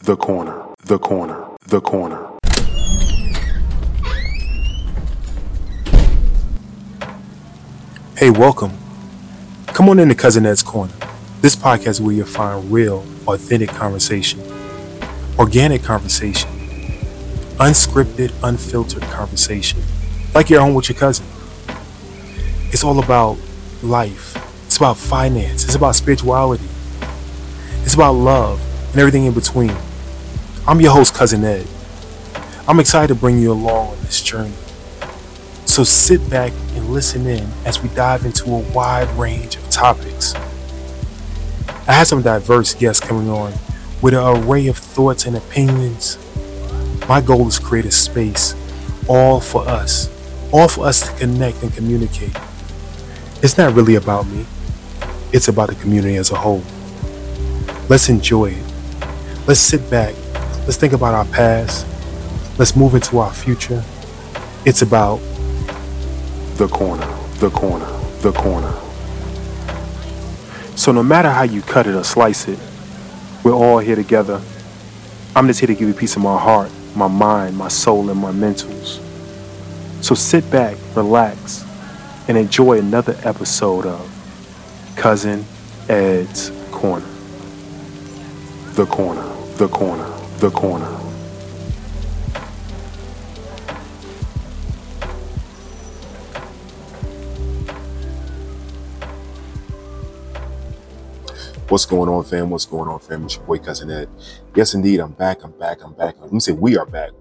The corner, the corner, the corner. Hey, welcome. Come on into Cousin Ed's Corner. This podcast is where you'll find real, authentic conversation, organic conversation, unscripted, unfiltered conversation, like you're home with your cousin. It's all about life. It's about finance. It's about spirituality. It's about love and everything in between. I'm your host, Cousin Ed. I'm excited to bring you along on this journey. So sit back and listen in as we dive into a wide range of topics. I have some diverse guests coming on with an array of thoughts and opinions. My goal is to create a space all for us to connect and communicate. It's not really about me. It's about the community as a whole. Let's enjoy it. Let's sit back. Let's think about our past. Let's move into our future. It's about the corner, the corner, the corner. So no matter how you cut it or slice it, we're all here together. I'm just here to give you a piece of my heart, my mind, my soul, and my mentals. So sit back, relax, and enjoy another episode of Cousin Ed's Corner. The corner, the corner, the corner. What's going on, fam? What's going on, fam? It's your boy, Cousin Ed. Yes, indeed, I'm back. Let me say we are back.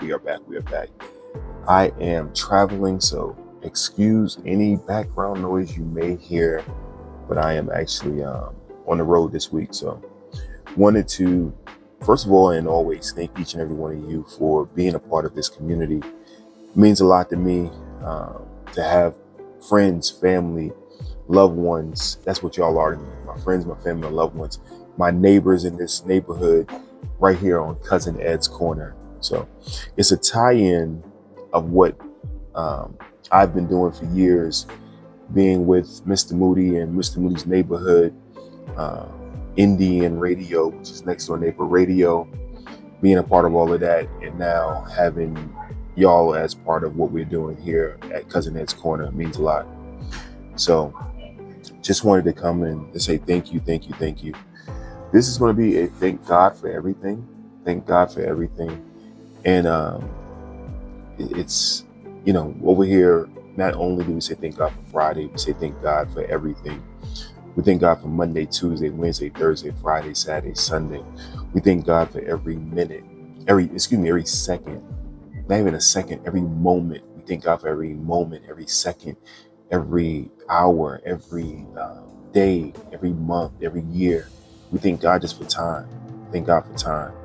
I am traveling, so excuse any background noise you may hear, but I am actually on the road this week. So wanted to, first of all and always, thank each and every one of you for being a part of this community. It means a lot to me to have friends, family, loved ones. That's what y'all are to me. My friends, my family, my loved ones, my neighbors in this neighborhood right here on Cousin Ed's Corner. So it's a tie-in of what I've been doing for years, being with Mr. Moody and Mr. Moody's neighborhood, Indian Radio, which is Next Door Neighbor Radio, being a part of all of that, and now having y'all as part of what we're doing here at Cousin Ed's Corner means a lot. So just wanted to come and say thank you. This is going to be a thank God for everything. And it's, over here, not only do we say thank God for Friday, we say thank God for everything. We thank God for Monday, Tuesday, Wednesday, Thursday, Friday, Saturday, Sunday. We thank God for every minute, every second, not even a second, every moment. We thank God for every moment, every second, every hour, every day, every month, every year. We thank God just for time. Thank God for time.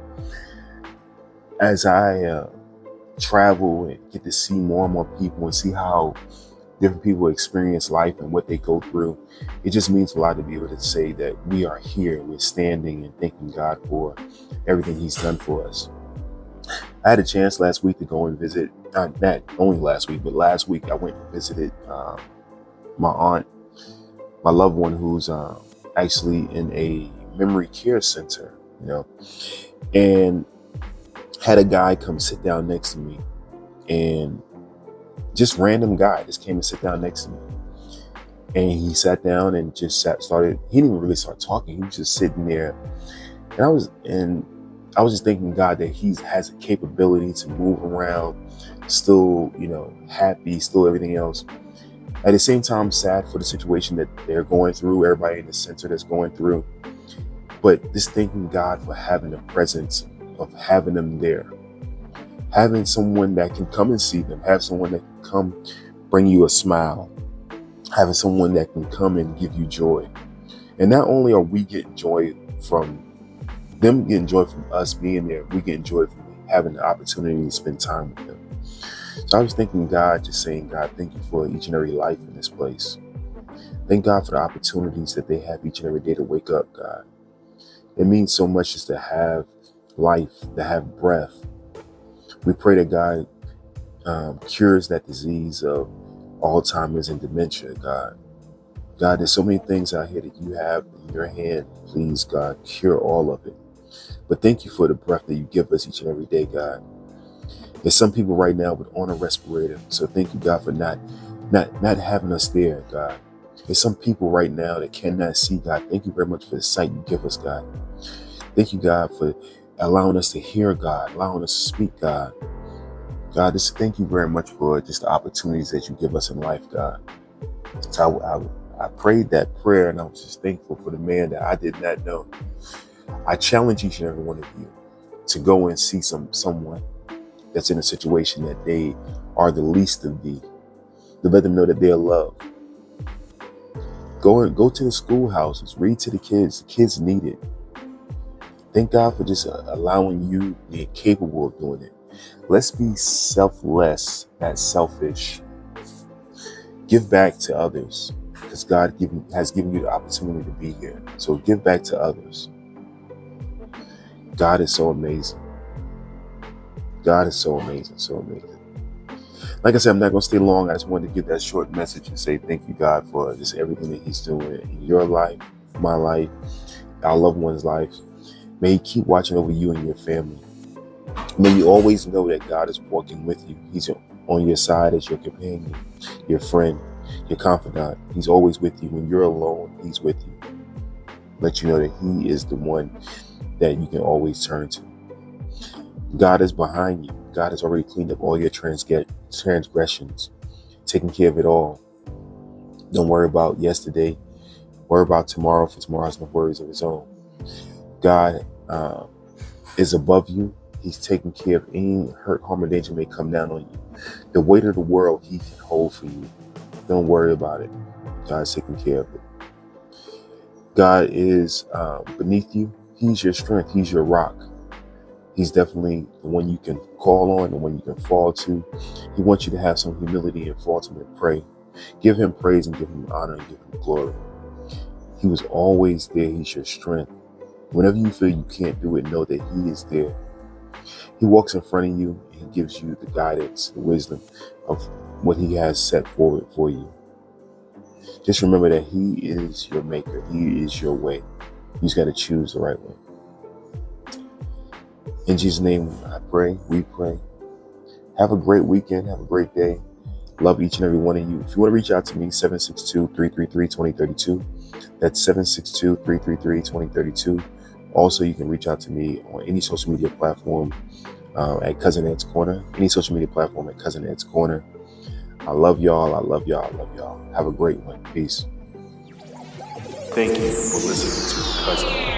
As I travel and get to see more and more people and see how different people experience life and what they go through, it just means a lot to be able to say that we are here, we're standing and thanking God for everything He's done for us. I had a chance last week to go and visit, not only last week, but last week I went and visited my aunt, my loved one, who's actually in a memory care center, and had a guy come sit down next to me, and just random guy just came and sit down next to me. And he sat down and just he didn't even really start talking. He was just sitting there. And I was just thanking God that He has a capability to move around, still, happy, still everything else. At the same time, sad for the situation that they're going through, everybody in the center that's going through. But just thanking God for having the presence of having them there. Having someone that can come and see them, have someone that can come bring you a smile, having someone that can come and give you joy. And not only are we getting joy from them, getting joy from us being there, we get joy from having the opportunity to spend time with them. So I was thanking God, just saying, God, thank you for each and every life in this place. Thank God for the opportunities that they have each and every day to wake up, God. It means so much just to have life, to have breath. We pray that God cures that disease of Alzheimer's and dementia, God. God, there's so many things out here that you have in your hand. Please, God, cure all of it. But thank you for the breath that you give us each and every day, God. There's some people right now with on a respirator. So thank you, God, for not having us there, God. There's some people right now that cannot see, God. Thank you very much for the sight you give us, God. Thank you, God, for allowing us to hear, God, allowing us to speak, God. God, just thank you very much for just the opportunities that you give us in life, God. So I prayed that prayer, and I was just thankful for the man that I did not know. I challenge each and every one of you to go and see someone that's in a situation that they are the least of thee, to let them know that they're loved. Go to the schoolhouses, read to the kids. The kids need it. Thank God for just allowing you being capable of doing it. Let's be selfless, not selfish. Give back to others, because God has given you the opportunity to be here. So give back to others. God is so amazing. God is so amazing, so amazing. Like I said, I'm not going to stay long. I just wanted to give that short message and say thank you, God, for just everything that he's doing in your life, my life, our loved ones' lives. May he keep watching over you and your family. May you always know that God is walking with you. He's on your side as your companion, your friend, your confidant. He's always with you. When you're alone, he's with you. Let you know that he is the one that you can always turn to. God is behind you. God has already cleaned up all your transgressions, taking care of it all. Don't worry about yesterday. Worry about tomorrow, for tomorrow has no worries of its own. God is above you. He's taking care of any hurt, harm, or danger may come down on you. The weight of the world he can hold for you. Don't worry about it. God's taking care of it. God is beneath you. He's your strength. He's your rock. He's definitely the one you can call on, the one you can fall to. He wants you to have some humility and fall to him and pray. Give him praise and give him honor and give him glory. He was always there. He's your strength. Whenever you feel you can't do it, know that he is there. He walks in front of you and he gives you the guidance, the wisdom of what he has set forward for you. Just remember that he is your maker. He is your way. You just got to choose the right way. In Jesus' name, I pray, we pray. Have a great weekend. Have a great day. Love each and every one of you. If you want to reach out to me, 762-333-2032. That's 762-333-2032. Also, you can reach out to me on any social media platform at Cousin Ed's Corner. Any social media platform at Cousin Ed's Corner. I love y'all. I love y'all. I love y'all. Have a great one. Peace. Thank you for listening to Cousin